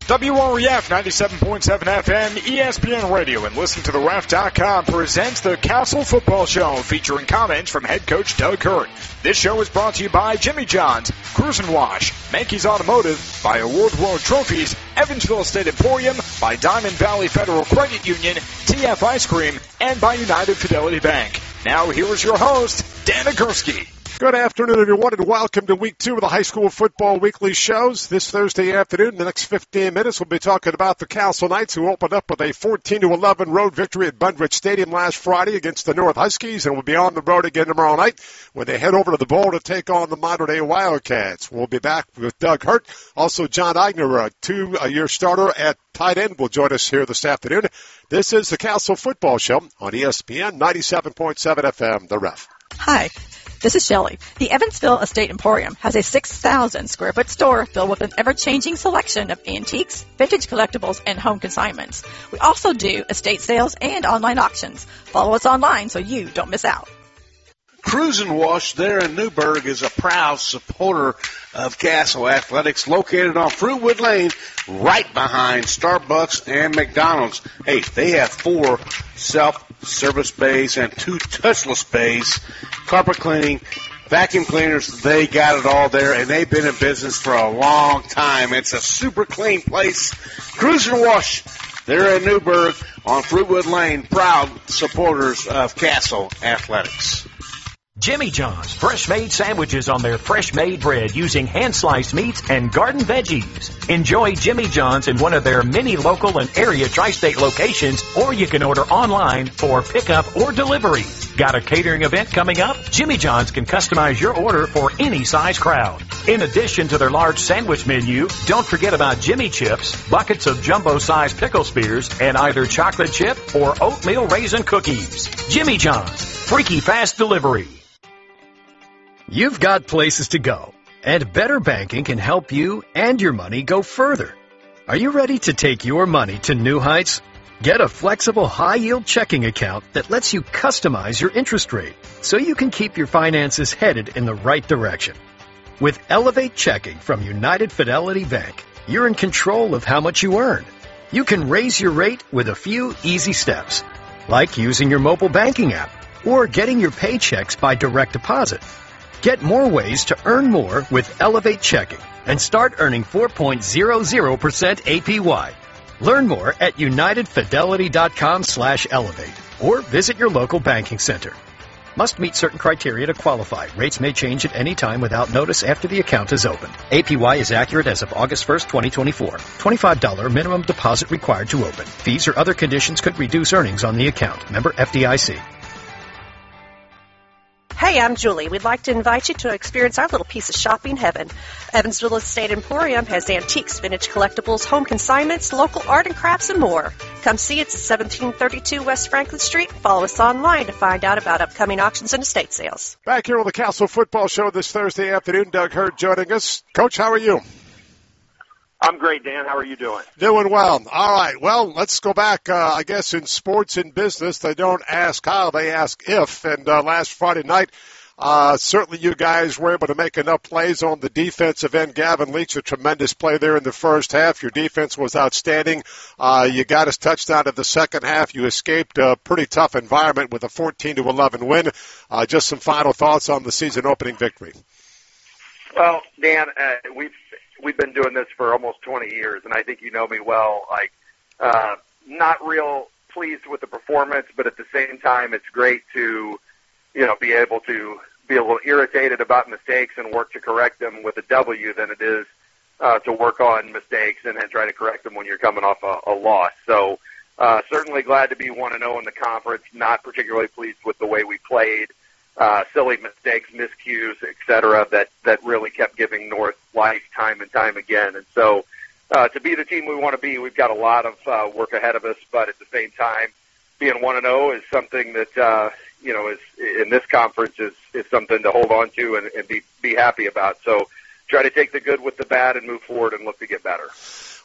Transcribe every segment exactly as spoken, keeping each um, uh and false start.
W R E F ninety-seven point seven F M, E S P N Radio, and listen to the ref dot com presents the Castle Football Show featuring comments from head coach Doug Hurt. This show is brought to you by Jimmy John's, Cruise and Wash, Mankey's Automotive, by Award World Trophies, Evansville State Emporium, by Diamond Valley Federal Credit Union, T F Ice Cream, and by United Fidelity Bank. Now here is your host, Dan Nagurski. Good afternoon, everyone, and welcome to week two of the high school football weekly shows. This Thursday afternoon, in the next fifteen minutes, we'll be talking about the Castle Knights, who opened up with a fourteen to eleven road victory at Bundrich Stadium last Friday against the North Huskies, and will be on the road again tomorrow night when they head over to the Bowl to take on the Mater Dei Wildcats. We'll be back with Doug Hurt. Also, John Eigner, a two-year starter at tight end, will join us here this afternoon. This is the Castle Football Show on E S P N ninety-seven point seven F M, The Ref. Hi. This is Shelley. The Evansville Estate Emporium has a six thousand square foot store filled with an ever-changing selection of antiques, vintage collectibles, and home consignments. We also do estate sales and online auctions. Follow us online so you don't miss out. Cruise and Wash there in Newburgh is a proud supporter of Castle Athletics, located on Fruitwood Lane, right behind Starbucks and McDonald's. Hey, they have four self-service bays and two touchless bays, carpet cleaning, vacuum cleaners. They got it all there, and they've been in business for a long time. It's a super clean place. Cruise and Wash there in Newburgh on Fruitwood Lane, proud supporters of Castle Athletics. Jimmy John's fresh-made sandwiches on their fresh-made bread using hand-sliced meats and garden veggies. Enjoy Jimmy John's in one of their many local and area tri-state locations, or you can order online for pickup or delivery. Got a catering event coming up? Jimmy John's can customize your order for any size crowd. In addition to their large sandwich menu, don't forget about Jimmy Chips, buckets of jumbo-sized pickle spears, and either chocolate chip or oatmeal raisin cookies. Jimmy John's, freaky fast delivery. You've got places to go, and Better Banking can help you and your money go further. Are you ready to take your money to new heights? Get a flexible high-yield checking account that lets you customize your interest rate so you can keep your finances headed in the right direction. With Elevate Checking from United Fidelity Bank, you're in control of how much you earn. You can raise your rate with a few easy steps, like using your mobile banking app or getting your paychecks by direct deposit. Get more ways to earn more with Elevate Checking and start earning four point zero zero percent A P Y. Learn more at unitedfidelity.com slash elevate or visit your local banking center. Must meet certain criteria to qualify. Rates may change at any time without notice after the account is opened. A P Y is accurate as of August first, twenty twenty-four. twenty-five dollars minimum deposit required to open. Fees or other conditions could reduce earnings on the account. Member F D I C. Hey, I'm Julie. We'd like to invite you to experience our little piece of shopping heaven. Evansville Estate Emporium has antiques, vintage collectibles, home consignments, local art and crafts, and more. Come see us at seventeen thirty-two West Franklin Street. Follow us online to find out about upcoming auctions and estate sales. Back here on the Castle Football Show this Thursday afternoon, Doug Hurt joining us. Coach, how are you? I'm great, Dan. How are you doing? Doing well. All right. Well, let's go back. Uh, I guess in sports and business, they don't ask how, they ask if. And uh, last Friday night, uh, certainly you guys were able to make enough plays on the defensive end. Gavin Leach, a tremendous play there in the first half. Your defense was outstanding. Uh, you got us touchdown in the second half. You escaped a pretty tough environment with a fourteen to eleven win. Uh, just some final thoughts on the season opening victory. Well, Dan, uh, we've We've been doing this for almost twenty years, and I think you know me well. Like, uh, not real pleased with the performance, but at the same time, it's great to, you know, be able to be a little irritated about mistakes and work to correct them with a W than it is uh, to work on mistakes and then try to correct them when you're coming off a, a loss. So uh, certainly glad to be one and oh in the conference, not particularly pleased with the way we played. Uh, silly mistakes, miscues, et cetera, that, that really kept giving North life time and time again. And so uh, to be the team we want to be, we've got a lot of uh, work ahead of us, but at the same time, being one and oh is something that, uh, you know, is in this conference is, is something to hold on to and, and be, be happy about. So try to take the good with the bad and move forward and look to get better.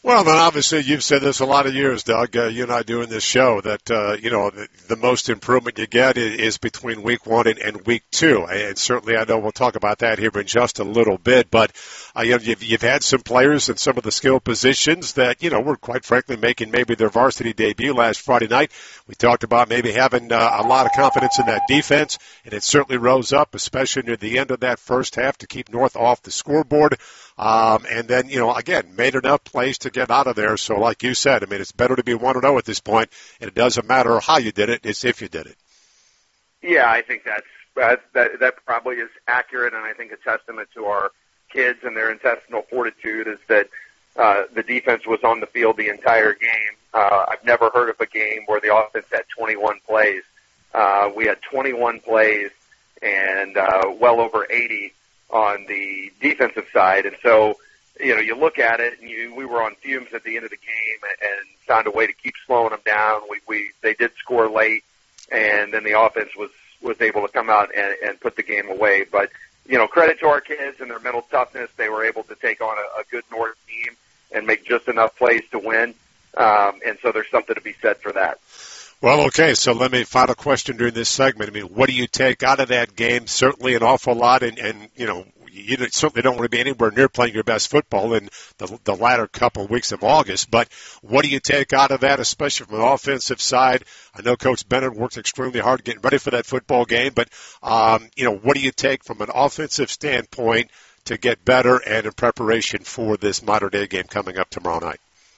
Well, then obviously you've said this a lot of years, Doug, uh, you and I doing this show, that, uh, you know, the, the most improvement you get is, is between week one and, and week two. And certainly I know we'll talk about that here in just a little bit. But, uh, you know, you've, you've had some players in some of the skill positions that, you know, were quite frankly making maybe their varsity debut last Friday night. We talked about maybe having uh, a lot of confidence in that defense, and it certainly rose up, especially near the end of that first half to keep North off the scoreboard. Um, and then, you know, again, made enough plays to get out of there. So like you said, I mean, it's better to be one and oh at this point, and it doesn't matter how you did it, it's if you did it. Yeah, I think that's, uh, that, that probably is accurate, and I think a testament to our kids and their intestinal fortitude is that uh, the defense was on the field the entire game. Uh, I've never heard of a game where the offense had twenty-one plays. Uh, we had twenty-one plays and uh, well over eighty on the defensive side. And so, you know, you look at it, and you, we were on fumes at the end of the game and, and found a way to keep slowing them down. We, we they did score late, and then the offense was, was able to come out and, and put the game away. But, you know, credit to our kids and their mental toughness. They were able to take on a, a good North team and make just enough plays to win. Um, and so there's something to be said for that. Well, okay, so let me, final question during this segment. I mean, what do you take out of that game? Certainly an awful lot, and, and you know, you certainly don't want to be anywhere near playing your best football in the, the latter couple of weeks of August. But what do you take out of that, especially from an offensive side? I know Coach Bennett worked extremely hard getting ready for that football game, but, um, you know, what do you take from an offensive standpoint to get better and in preparation for this modern-day game coming up tomorrow night?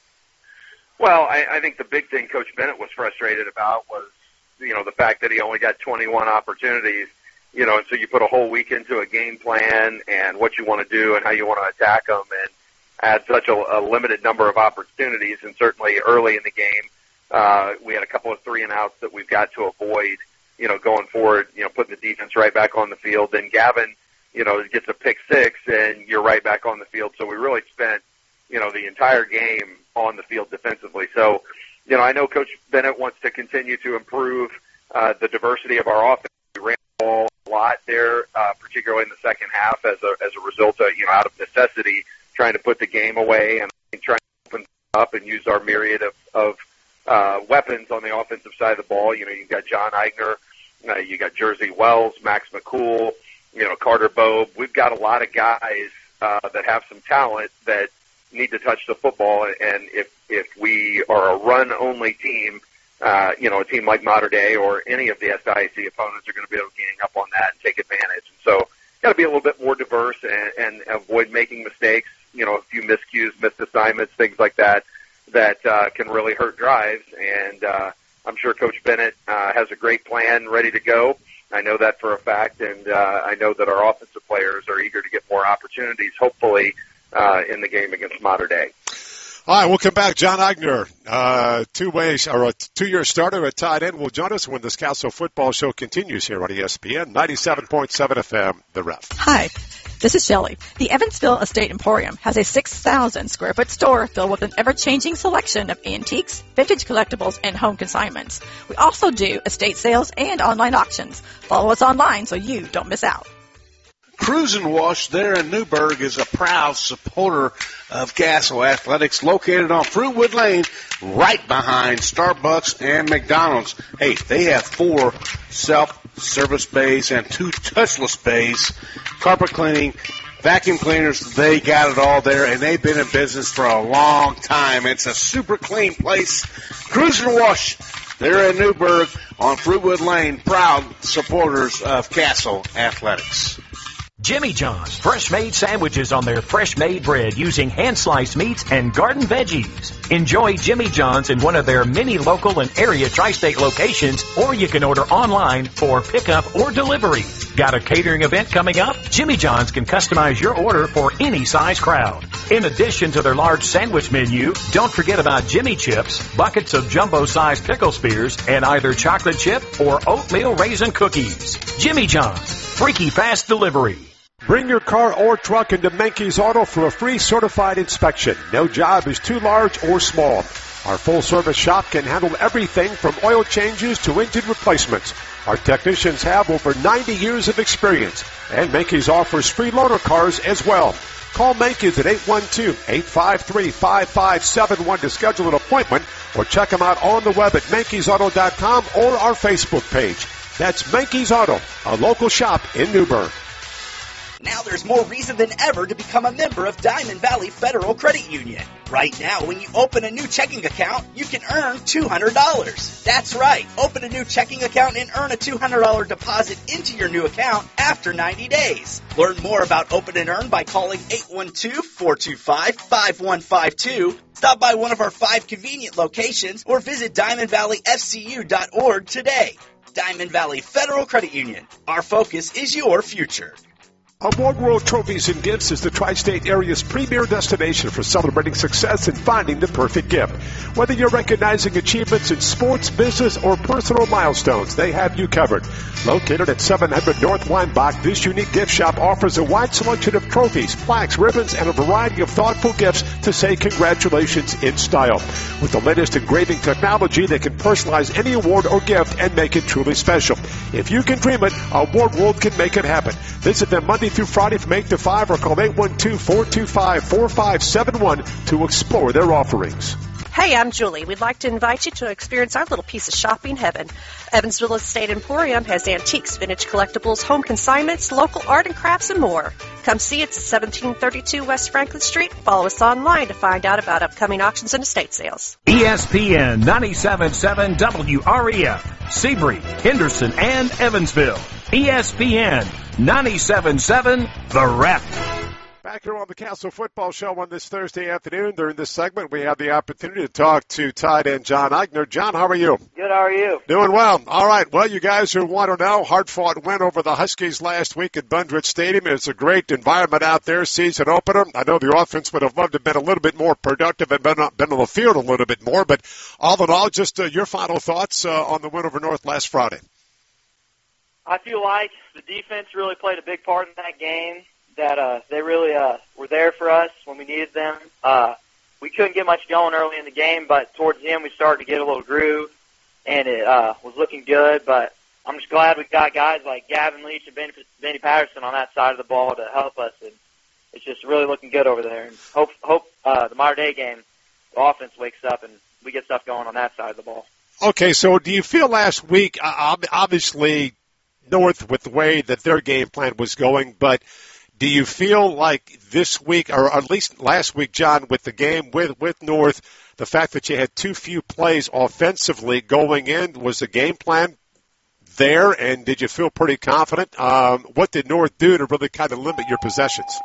Well, I, I think the big thing Coach Bennett was frustrated about was, you know, the fact that he only got twenty-one opportunities, you know, and so you put a whole week into a game plan and what you want to do and how you want to attack them, and had such a, a limited number of opportunities. And certainly early in the game, uh, we had a couple of three and outs that we've got to avoid, you know, going forward, you know, putting the defense right back on the field. Then Gavin, you know, gets a pick six and you're right back on the field. So we really spent, you know, the entire game on the field defensively. So, you know, I know Coach Bennett wants to continue to improve uh, the diversity of our offense. We ran the ball a lot there, uh, particularly in the second half as a as a result of, you know, out of necessity, trying to put the game away and trying to open up and use our myriad of, of uh, weapons on the offensive side of the ball. You know, you've got John Eigner, uh, you got Jersey Wells, Max McCool, you know, Carter Bobe. We've got a lot of guys uh, that have some talent that need to touch the football, and if if we are a run-only team, uh, you know, a team like Mater Dei or any of the S I A C opponents are going to be able to gang up on that and take advantage. And so, got to be a little bit more diverse and, and avoid making mistakes. You know, a few miscues, missed assignments, things like that, that uh, can really hurt drives. And uh, I'm sure Coach Bennett uh, has a great plan ready to go. I know that for a fact, and uh, I know that our offensive players are eager to get more opportunities, hopefully, Uh, in the game against Mater Dei. All right, we'll come back. John Eigner, uh, two ways or a two-year starter at tight end, will join us when this Castle Football Show continues here on E S P N ninety-seven point seven F M. The Ref. Hi, this is Shelley. The Evansville Estate Emporium has a six thousand square foot store filled with an ever-changing selection of antiques, vintage collectibles, and home consignments. We also do estate sales and online auctions. Follow us online so you don't miss out. Cruise and Wash there in Newburgh is a proud supporter of Castle Athletics, located on Fruitwood Lane, right behind Starbucks and McDonald's. Hey, they have four self-service bays and two touchless bays, carpet cleaning, vacuum cleaners. They got it all there, and they've been in business for a long time. It's a super clean place. Cruise and Wash there in Newburgh on Fruitwood Lane, proud supporters of Castle Athletics. Jimmy John's fresh-made sandwiches on their fresh-made bread using hand-sliced meats and garden veggies. Enjoy Jimmy John's in one of their many local and area tri-state locations, or you can order online for pickup or delivery. Got a catering event coming up? Jimmy John's can customize your order for any size crowd. In addition to their large sandwich menu, don't forget about Jimmy Chips, buckets of jumbo-sized pickle spears, and either chocolate chip or oatmeal raisin cookies. Jimmy John's, freaky fast delivery. Bring your car or truck into Menkes Auto for a free certified inspection. No job is too large or small. Our full-service shop can handle everything from oil changes to engine replacements. Our technicians have over ninety years of experience, and Menkes offers free loaner cars as well. Call Manky's at eight one two, eight five three, five five seven one to schedule an appointment, or check them out on the web at Manky's Auto dot com or our Facebook page. That's Manky's Auto, a local shop in Newburgh. Now there's more reason than ever to become a member of Diamond Valley Federal Credit Union. Right now, when you open a new checking account, you can earn two hundred dollars. That's right. Open a new checking account and earn a two hundred dollars deposit into your new account after ninety days. Learn more about Open and Earn by calling eight one two, four two five, five one five two. Stop by one of our five convenient locations or visit diamond valley f c u dot org today. Diamond Valley Federal Credit Union. Our focus is your future. Award World Trophies and Gifts is the tri-state area's premier destination for celebrating success and finding the perfect gift. Whether you're recognizing achievements in sports, business, or personal milestones, they have you covered. Located at seven hundred North Weinbach, this unique gift shop offers a wide selection of trophies, plaques, ribbons, and a variety of thoughtful gifts to say congratulations in style. With the latest engraving technology, they can personalize any award or gift and make it truly special. If you can dream it, Award World can make it happen. Visit them Monday through Friday from eight to five or call eight one two, four two five, four five seven one to explore their offerings. Hey, I'm Julie. We'd like to invite you to experience our little piece of shopping heaven. Evansville Estate Emporium has antiques, vintage collectibles, home consignments, local art and crafts, and more. Come see us at seventeen thirty-two West Franklin Street. Follow us online to find out about upcoming auctions and estate sales. E S P N ninety-seven point seven W R E F, Seabury, Henderson, and Evansville. E S P N ninety-seven point seven, The Ref. Back here on the Castle Football Show on this Thursday afternoon. During this segment, we have the opportunity to talk to tight end John Eigner. John, how are you? Good, how are you? Doing well. All right, well, you guys who want to know, hard-fought win over the Huskies last week at Bundridge Stadium. It's a great environment out there, season opener. I know the offense would have loved to have been a little bit more productive and been, been on the field a little bit more, but all in all, just uh, your final thoughts uh, on the win over North last Friday. I feel like the defense really played a big part in that game. That uh, they really uh, were there for us when we needed them. Uh, we couldn't get much going early in the game, but towards the end we started to get a little groove, and it uh, was looking good. But I'm just glad we got guys like Gavin Leach and Benny, Benny Patterson on that side of the ball to help us, and it's just really looking good over there. And hope hope uh, the Mater Dei game, the offense wakes up and we get stuff going on that side of the ball. Okay, so do you feel last week, uh, obviously North with the way that their game plan was going, but do you feel like this week, or at least last week, John, with the game with, with North, the fact that you had too few plays offensively going in, was the game plan there, and did you feel pretty confident? Um, what did North do to really kind of limit your possessions?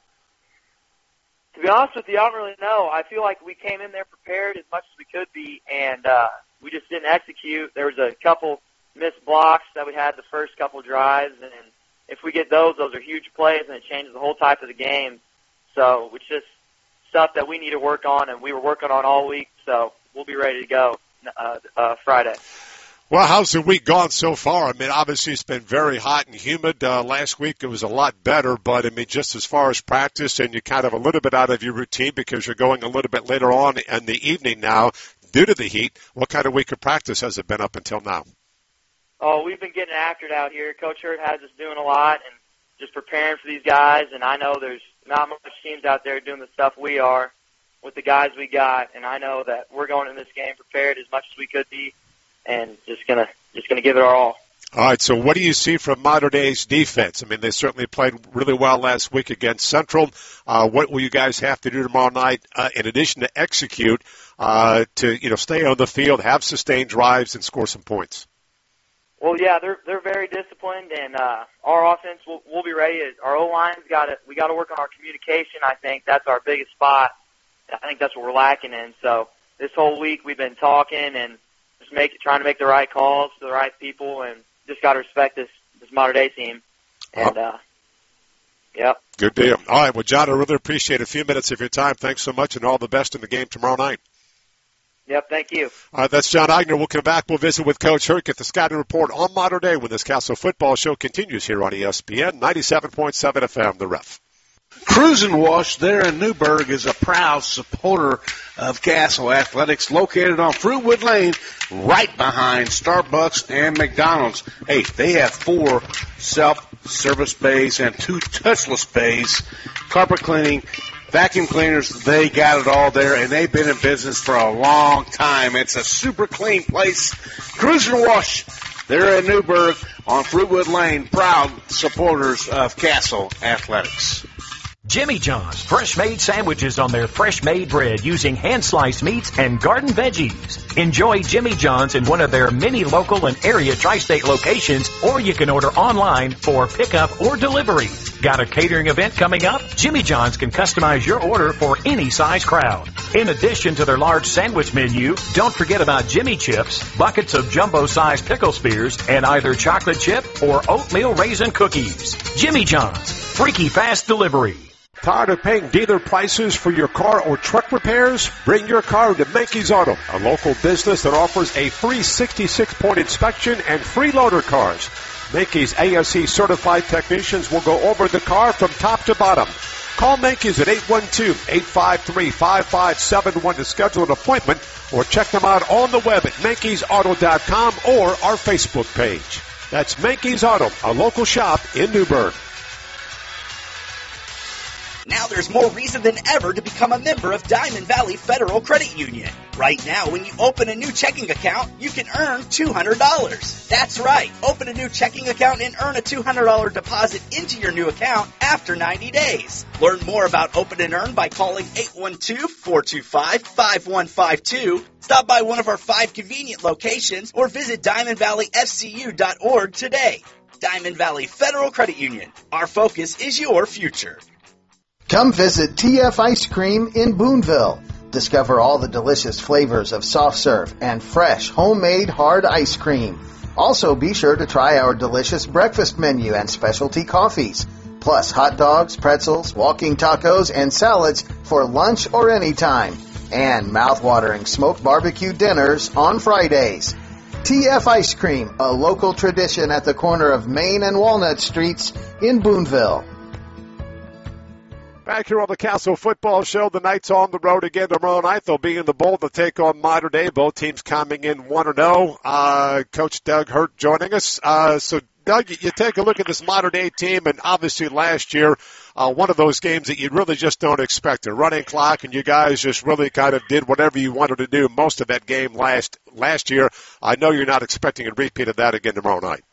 To be honest with you, I don't really know. I feel like we came in there prepared as much as we could be, and uh, we just didn't execute. There was a couple missed blocks that we had the first couple drives, and if we get those, those are huge plays, and it changes the whole type of the game. So it's just stuff that we need to work on, and we were working on all week, so we'll be ready to go uh, uh, Friday. Well, how's the week gone so far? I mean, obviously it's been very hot and humid. Uh, last week it was a lot better, but, I mean, just as far as practice, and you're kind of a little bit out of your routine because you're going a little bit later on in the evening now due to the heat, what kind of week of practice has it been up until now? Oh, we've been getting after it out here. Coach Hurt has us doing a lot and just preparing for these guys. And I know there's not much teams out there doing the stuff we are with the guys we got. And I know that we're going in this game prepared as much as we could be, and just gonna just gonna give it our all. All right. So, what do you see from Mater Dei's defense? I mean, they certainly played really well last week against Central. Uh, what will you guys have to do tomorrow night, uh, in addition to execute, uh, to you know stay on the field, have sustained drives, and score some points? Well, yeah, they're they're very disciplined, and uh, our offense will we'll be ready. Our O line's got to we got to work on our communication. I think that's our biggest spot. I think that's what we're lacking in. So this whole week we've been talking and just make trying to make the right calls to the right people, and just got to respect this this Mater Dei team. And uh, yep. Good deal. All right, well, John, I really appreciate a few minutes of your time. Thanks so much, and all the best in the game tomorrow night. Yep, thank you. All right, that's John Eigner. We'll come back. We'll visit with Coach Hurt, get the scouting report on Mater Dei when this Castle Football Show continues here on E S P N ninety-seven point seven F M, The Ref. Cruisin' Wash there in Newburgh is a proud supporter of Castle Athletics, located on Fruitwood Lane, right behind Starbucks and McDonald's. Hey, they have four self service bays, and two touchless bays. Carpet cleaning, vacuum cleaners, they got it all there, and they've been in business for a long time. It's a super clean place. Cruiser Wash, they're in Newburgh on Fruitwood Lane, proud supporters of Castle Athletics. Jimmy John's fresh-made sandwiches on their fresh-made bread using hand-sliced meats and garden veggies. Enjoy Jimmy John's in one of their many local and area tri-state locations, or you can order online for pickup or delivery. Got a catering event coming up? Jimmy John's can customize your order for any size crowd. In addition to their large sandwich menu, don't forget about Jimmy Chips, buckets of jumbo-sized pickle spears, and either chocolate chip or oatmeal raisin cookies. Jimmy John's, freaky fast delivery. Tired of paying dealer prices for your car or truck repairs? Bring your car to Menke's Auto, a local business that offers a free sixty-six point inspection and free loaner cars. Menke's A S E certified technicians will go over the car from top to bottom. Call Menke's at eight one two, eight five three, five five seven one to schedule an appointment, or check them out on the web at menkes auto dot com or our Facebook page. That's Menke's Auto, a local shop in Newburgh. Now there's more reason than ever to become a member of Diamond Valley Federal Credit Union. Right now, when you open a new checking account, you can earn two hundred dollars. That's right. Open a new checking account and earn a two hundred dollars deposit into your new account after ninety days. Learn more about Open and Earn by calling eight one two, four two five, five one five two. Stop by one of our five convenient locations or visit diamond valley f c u dot org today. Diamond Valley Federal Credit Union. Our focus is your future. Come visit T F Ice Cream in Boonville. Discover all the delicious flavors of soft serve and fresh homemade hard ice cream. Also, be sure to try our delicious breakfast menu and specialty coffees, plus hot dogs, pretzels, walking tacos, and salads for lunch or anytime, and mouth-watering smoked barbecue dinners on Fridays. T F Ice Cream, a local tradition at the corner of Main and Walnut Streets in Boonville. Back here on the Castle Football Show, the Knights on the road again tomorrow night. They'll be in the bowl to take on Mater Dei. Both teams coming in one and oh. Uh, Coach Doug Hurt joining us. Uh, so, Doug, you take a look at this Mater Dei team, and obviously last year, uh, one of those games that you really just don't expect. A running clock, and you guys just really kind of did whatever you wanted to do most of that game last last year. I know you're not expecting a repeat of that again tomorrow night.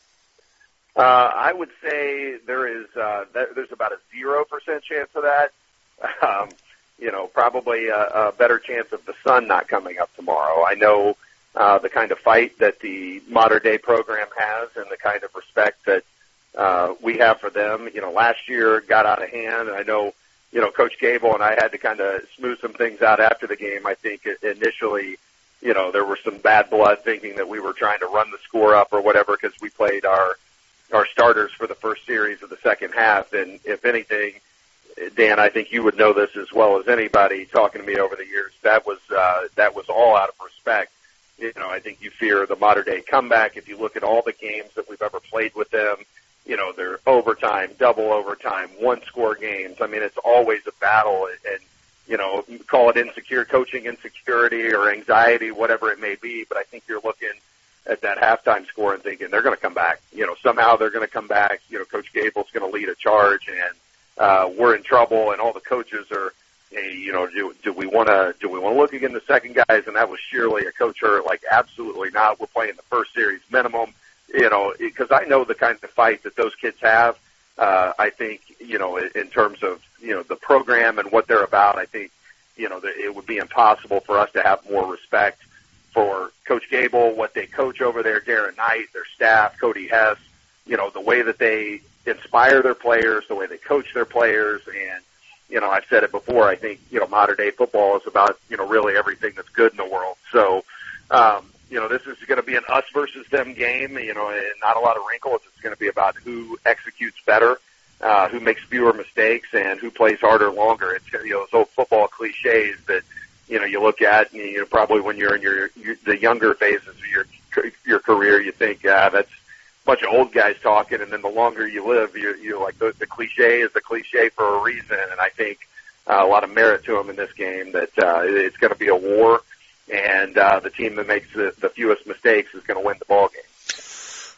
Uh, I would say there is uh, th- there's about a zero percent chance of that. Um, you know, probably a, a better chance of the sun not coming up tomorrow. I know uh, the kind of fight that the Mater Dei program has and the kind of respect that uh, we have for them. You know, last year got out of hand. I know, you know, Coach Gable and I had to kind of smooth some things out after the game. I think initially, you know, there was some bad blood thinking that we were trying to run the score up or whatever because we played our our starters for the first series of the second half. And if anything, Dan, I think you would know this as well as anybody talking to me over the years, that was, uh, that was all out of respect. You know, I think you fear the Mater Dei comeback. If you look at all the games that we've ever played with them, you know, they're overtime, double overtime, one score games. I mean, it's always a battle, and, you know, call it insecure coaching insecurity or anxiety, whatever it may be. But I think you're looking at that halftime score and thinking they're going to come back. You know, somehow they're going to come back. You know, Coach Gable's going to lead a charge, and uh, we're in trouble. And all the coaches are, hey, you know, do, do we want to do we want to look again the second guys? And that was surely a coach hurt. Like, absolutely not. We're playing the first series minimum. You know, because I know the kind of fight that those kids have. Uh, I think, you know, in terms of, you know, the program and what they're about, I think, you know, it would be impossible for us to have more respect for Coach Gable, what they coach over there, Darren Knight, their staff, Cody Hess, you know, the way that they inspire their players, the way they coach their players. And, you know, I've said it before, I think, you know, modern day football is about, you know, really everything that's good in the world. So, um, you know, this is going to be an us versus them game, you know, and not a lot of wrinkles. It's going to be about who executes better, uh, who makes fewer mistakes, and who plays harder longer. It's, you know, those old football cliches that, you know, you look at, and you know, probably when you're in your, your the younger phases of your your career, you think, ah, that's a bunch of old guys talking, and then the longer you live, you're, you're like, the, the cliche is the cliche for a reason, and I think uh, a lot of merit to them in this game, that uh, it's going to be a war, and uh, the team that makes the, the fewest mistakes is going to win the ball game.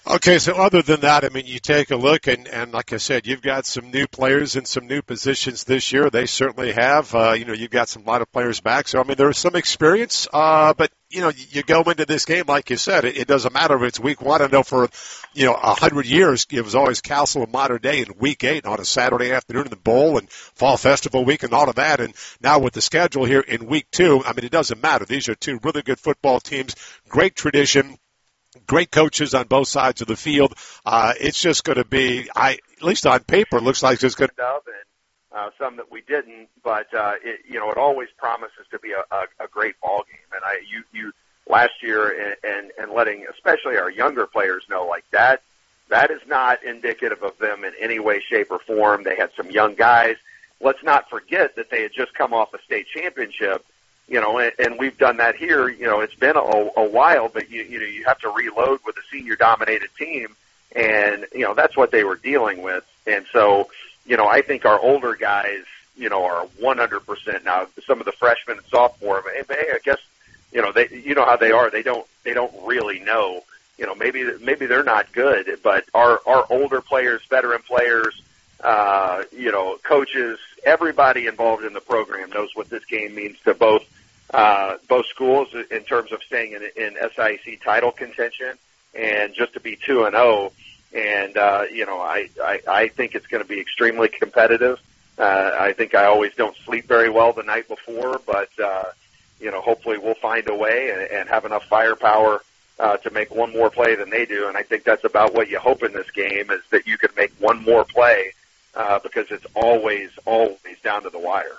Okay, so other than that, I mean, you take a look, and, and like I said, you've got some new players in some new positions this year. They certainly have. Uh, you know, you've got some lot of players back. So, I mean, there's some experience, uh, but, you know, you go into this game, like you said, it, it doesn't matter if it's week one. I know for, you know, a hundred years, it was always Castle and Modern Day in week eight on a Saturday afternoon in the bowl and fall festival week and all of that. And now with the schedule here in week two, I mean, it doesn't matter. These are two really good football teams, great tradition. Great coaches on both sides of the field. Uh, it's just going to be, I at least on paper, it looks like it's going to. And uh, some that we didn't, but uh, it, you know, it always promises to be a, a, a great ball game. And I, you, you last year, and, and and letting especially our younger players know, like that, that is not indicative of them in any way, shape, or form. They had some young guys. Let's not forget that they had just come off a state championship. You know, and, and we've done that here. You know, it's been a, a while, but you, you know, you have to reload with a senior-dominated team, and you know that's what they were dealing with. And so, you know, I think our older guys, you know, are one hundred percent now. Some of the freshmen and sophomore, hey, I guess, you know, they, you know how they are. They don't, they don't really know. You know, maybe, maybe they're not good, but our our older players, veteran players, uh, you know, coaches, everybody involved in the program knows what this game means to both. Uh, both schools in terms of staying in, in S I A C title contention and just to be two and oh. And, uh, you know, I, I, I think it's going to be extremely competitive. Uh, I think I always don't sleep very well the night before, but, uh, you know, hopefully we'll find a way and, and have enough firepower, uh, to make one more play than they do. And I think that's about what you hope in this game is that you can make one more play, uh, because it's always, always down to the wire.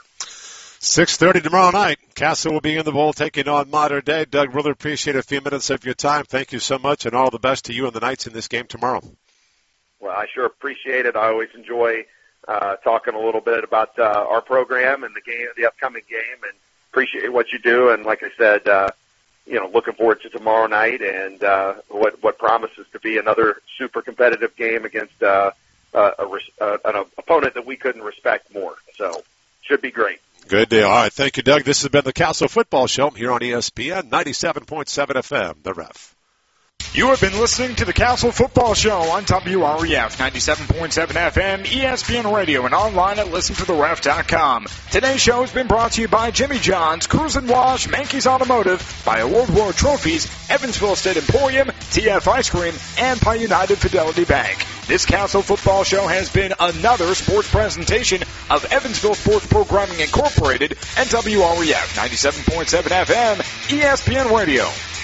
six thirty tomorrow night. Castle will be in the bowl taking on Modern Day. Doug, really appreciate a few minutes of your time. Thank you so much, and all the best to you and the Knights in this game tomorrow. Well, I sure appreciate it. I always enjoy uh, talking a little bit about uh, our program and the game, the upcoming game, and appreciate what you do. And like I said, uh, you know, looking forward to tomorrow night and uh, what what promises to be another super competitive game against uh, uh, a, uh, an opponent that we couldn't respect more. So, should be great. Good deal. All right. Thank you, Doug. This has been the Castle Football Show here on E S P N ninety-seven point seven F M, The Ref. You have been listening to the Castle Football Show on W R E F ninety-seven point seven F M, E S P N Radio, and online at listen to the ref dot com. Today's show has been brought to you by Jimmy John's, Cruise and Wash, Mankey's Automotive, by Award War Trophies, Evansville State Emporium, T F Ice Cream, and by United Fidelity Bank. This Castle Football Show has been another sports presentation of Evansville Sports Programming Incorporated and W R E F ninety-seven point seven F M, E S P N Radio.